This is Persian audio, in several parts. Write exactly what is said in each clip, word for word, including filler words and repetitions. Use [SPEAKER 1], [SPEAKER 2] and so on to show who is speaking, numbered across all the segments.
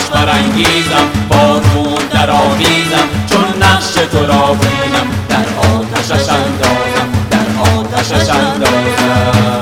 [SPEAKER 1] برانگیزم، بارون در آویزم، چون نقش تو را بینم در آتشش اندازم، در آتشش اندازم.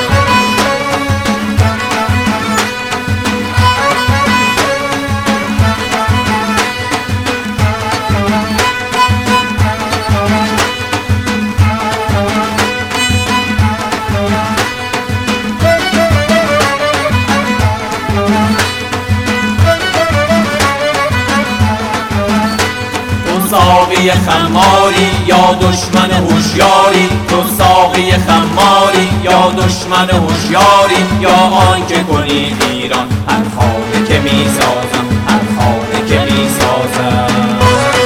[SPEAKER 1] ساقی خماری یا دشمن هوشیاری، تو ساقی خماری یا دشمن هوشیاری، یا آن که کنی ایران هر خانه که میسازم، هر خانه که میسازم.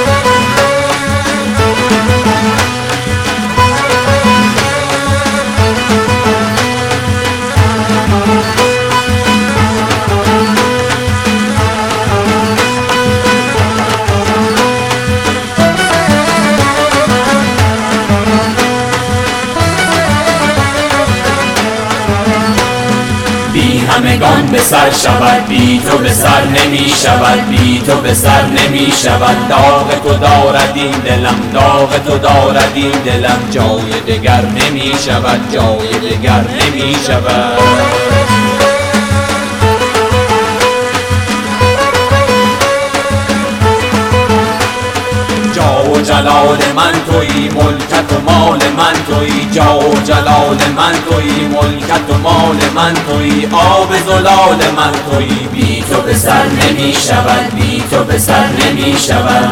[SPEAKER 1] همگان به سر شود، بی تو به سر نمی شود، بی تو به سر نمی شود. داغ تو دارد این دلم، داغ تو دارد این دلم، جای دگر نمی شود، جای دگر نمی شود. جا و جلال من تویی، ملکت و مال من تویی، جا و جلال من تویی، ملکت و مال من تویی، آب زلال من تویی. بی تو به سر نمی شود، بی تو به سر نمی شود.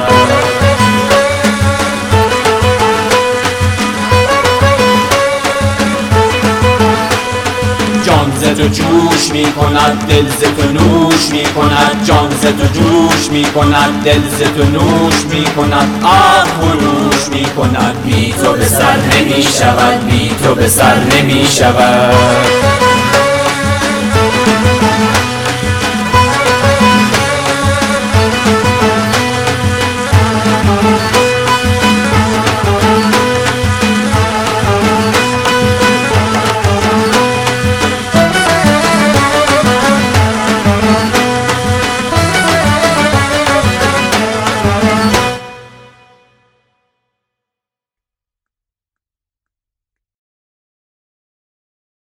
[SPEAKER 1] جان ز تو جوش می کند، دل ز تو نوش می کند، جان ز تو جوش می کند، دل ز تو نوش می کند، آه خروش می کند. بی تو به سر نمی شود، بی تو به سر نمی شود.